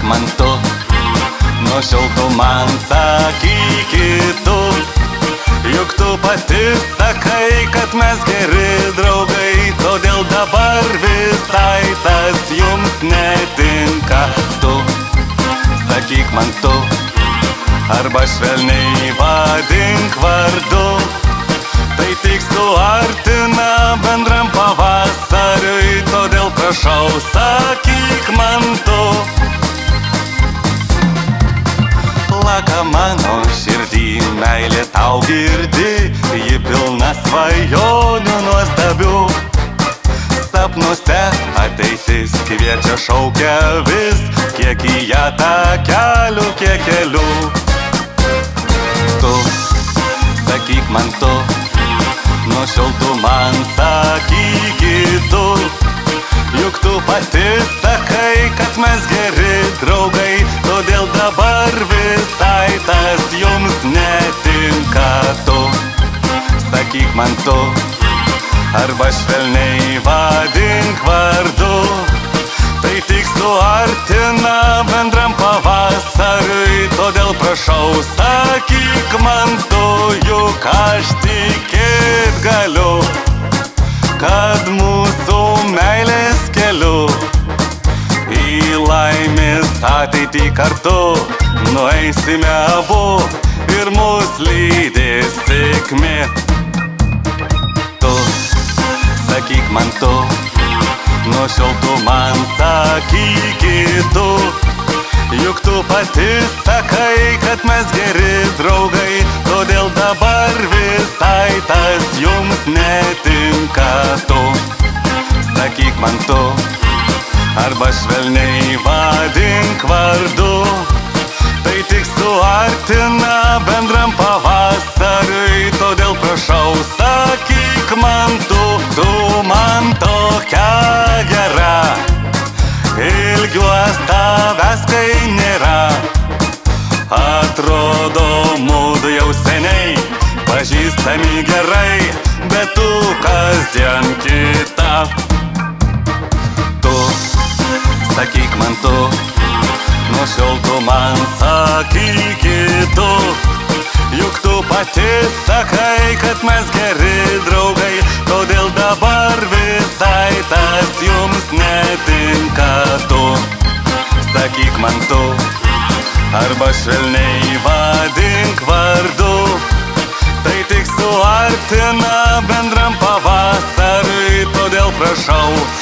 man tu, nuo šiol tu man sakykit tu. Juk tu pati sakai, kad mes geri draugai, todėl dabar visai tas jums netinka. Tu sakyk man tu, arba švelniai vadink vardu. Tai tik suartina bendram pavasariui, todėl prašau sakyk man tu. Plaka mano širdį, meilė tau girdi, ji pilna svajonių nuostabių. Sapnuose ateitis kviečia, šaukia vis, kiek į ją takelių, kiek kelių. Tu sakyk man tu, nuo šiol tu man sakykit tu. Juk tu pati sakai, kad mes geri draugai, todėl dabar visai tas jums netinka. Tu sakyk man tu, arba švelniai vadink vardu. Tai tik suartina bendram pavasariui, todėl prašau sakyk man tu. Juk aš tikėt galiu, kad mūsų meilės keliu į laimės ateitį kartu nueisime abu ir mus lydės sėkmė. Tu sakyk man tu, nuo šiol tu man sakykit tu. Juk tu pati sakai, kad mes geri draugai, todėl dabar visai tas jums netinka. Tu sakyk man tu, arba švelniai vadink vardu. Tai tik suartina bendram pavasariui, todėl prašau sakyk man tu. Tu man tokia gera, ilgiuos tavęs kai nėra. Atrodo, mudu jau seniai pažįstami gerai, bet tu kasdien kita. Tu sakyk man tu, nuo šiol tu man sakykit tu. Juk tu pati sakai, kad mes geri draugai, todėl dabar visai tas jums netinka. Tu sakyk man tu, arba švelniai vadink vardu. Tai tik suartina bendram pavasariui, todėl prašau